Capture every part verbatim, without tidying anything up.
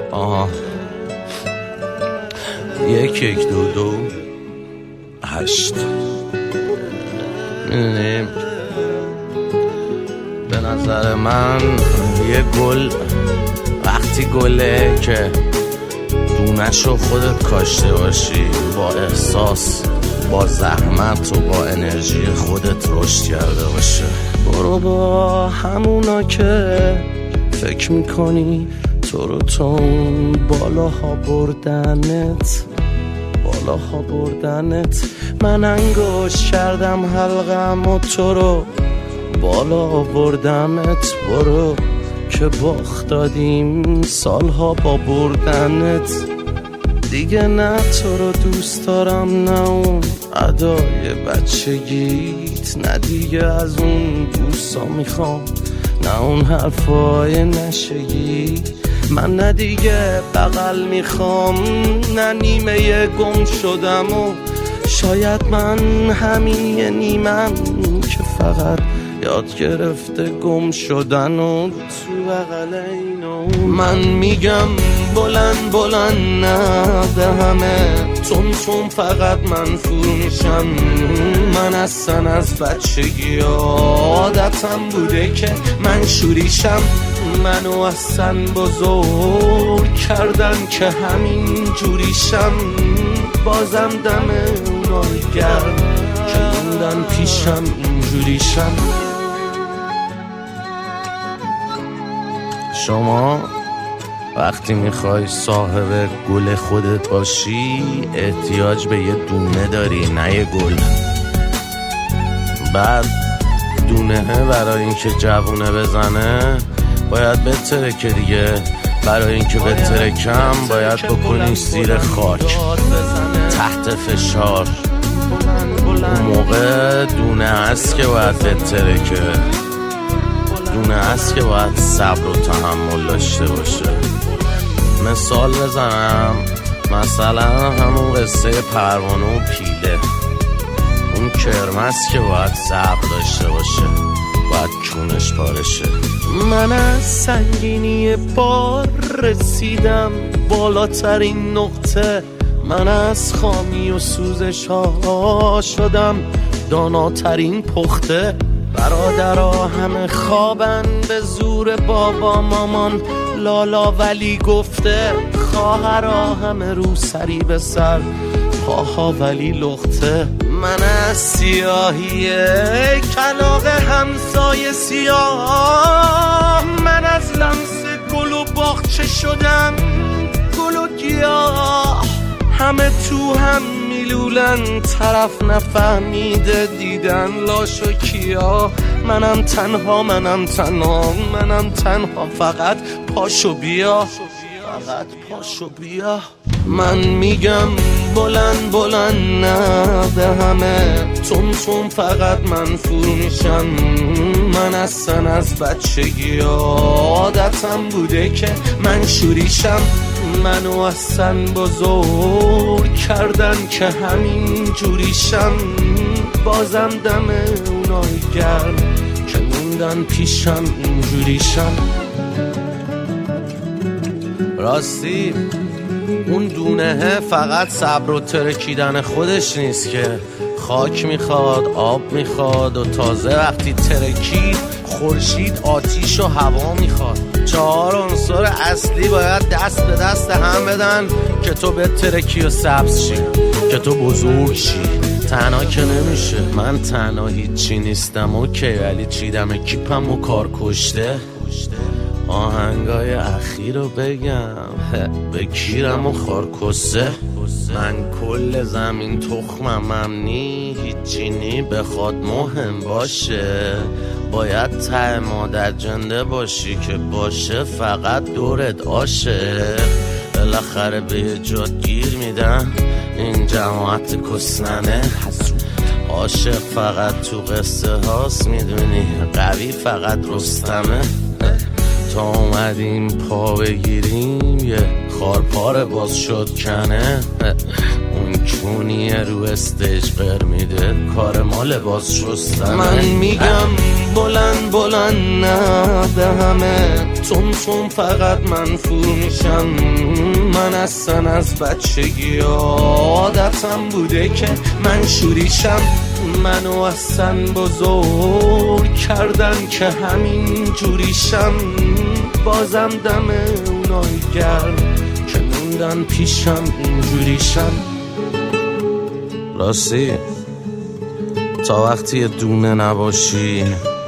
آها یک یک دو دو هشت. میدونیم به نظر من یه گل وقتی گله که دونشو خودت کاشته باشی، با احساس، با زحمت و با انرژی خودت رشد کرده باشه. برو با همونا که فکر میکنی تو رو تون بالاها بردنت بالاها بردنت من انگوش کردم حلقم و تو رو بالا بردمت. برو که باخت دادیم سالها با بردنت. دیگه نه تو رو دوست دارم، نه اون ادای بچگیت، نه دیگه از اون بوسا میخوام، نه اون حرفای نشگی. من نه دیگه بغل میخوام، نه نیمه گم شدم و شاید من همین یه نیمم که فقط یاد گرفته گم شدن و تو بغل اینو. من میگم بلند بلند نه به همه تون تون فقط من فرو میشم. من اصلا از بچگی عادتم بوده که من شوریشم. منو اصلا بزرگ کردن که همین جوریشم. بازم دم اونای گرم که موندن پیشم اینجوریشم. شما وقتی میخوای صاحب گل خودت باشی احتیاج به یه دونه داری، نه یه گل. بعد دونه برای اینکه جوونه بزنه باید بترکه دیگه. برای اینکه بترکم باید بکنی زیر خاک تحت فشار. اون موقع دونه هست که باید بترکه، دونه هست که باید صبر و تحمل داشته باشه. مثال بزنم، مثلا همون قصه پروانه و پیله. اون کرمس که باید صبر داشته باشه، باید کونش پارشه. من از سنگینی بار رسیدم بالاترین نقطه. من از خامی و سوزش ها شدم داناترین پخته. برادرها همه خوابن به زور بابا مامان لالا ولی گفته. خواهرها همه رو سری به سر پاها ولی لخته. من از سیاهی کلاغ همسایه سیاه، من از لمس گل و باغچه شدم گل و گیاه. همه تو هم میلولن طرف نفهمیده دیدن لاش و کیا. منم تنها منم تنها منم تنها فقط پاشو بیا، فقط پاشو بیا. من میگم بلند بلند نه به همه تون تون فقط من فرو میشم. من اصلا از بچگی عادتم بوده که من شوریشم. منو اصلا بزرگ کردن که همین جوریشم. بازم دم اونای گرم که موندن پیشم اینجوریشم. راستی اون دونه فقط صبر و ترکیدن خودش نیست که خاک میخواد، آب میخواد و تازه وقتی ترکید خورشید، آتیش و هوا میخواد. چهار عنصر اصلی باید دست به دست هم بدن که تو به ترکی و سبز شی، که تو بزرگ شی. تنها که نمیشه. من تنها هیچی نیستم اوکی، ولی چیدم کیپم و کار کشته. آهنگای اخیر رو بگم بگیرم و خارکسته. من کل زمین تخمم نی هیچی نی بخواد مهم باشه. باید ته مادر جنده باشی که باشه فقط دورت عاشق. بالاخره به یه جاد گیر میدن این جماعت کسننه. عاشق فقط تو قصه هاست میدونی، قوی فقط رستمه. تا اومدیم پا بگیریم یه خارپار باز شد کنه. اون چکونی رو استیج قر میده کار ما لباس شستنه. من میگم بلند بلند نه به همه تون تون فقط منفور میشم. من اصلا از بچگی عادتم بوده که من شوریشم. منو اصلا بزرگ کردن که همین جوریشم. بازم دم اونایی گرم که موندن پیشم اینجوریشم. راستی تا وقتی دونه نباشی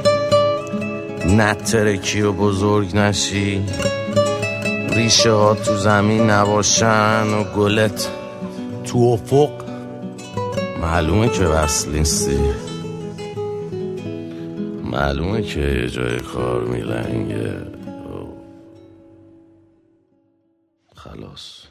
نترکی و بزرگ نشی ریشه ها تو زمین نباشن و گلت تو افق معلومه که وصل نیستی. معلومه که یه جای کار میلنگه. خلاص.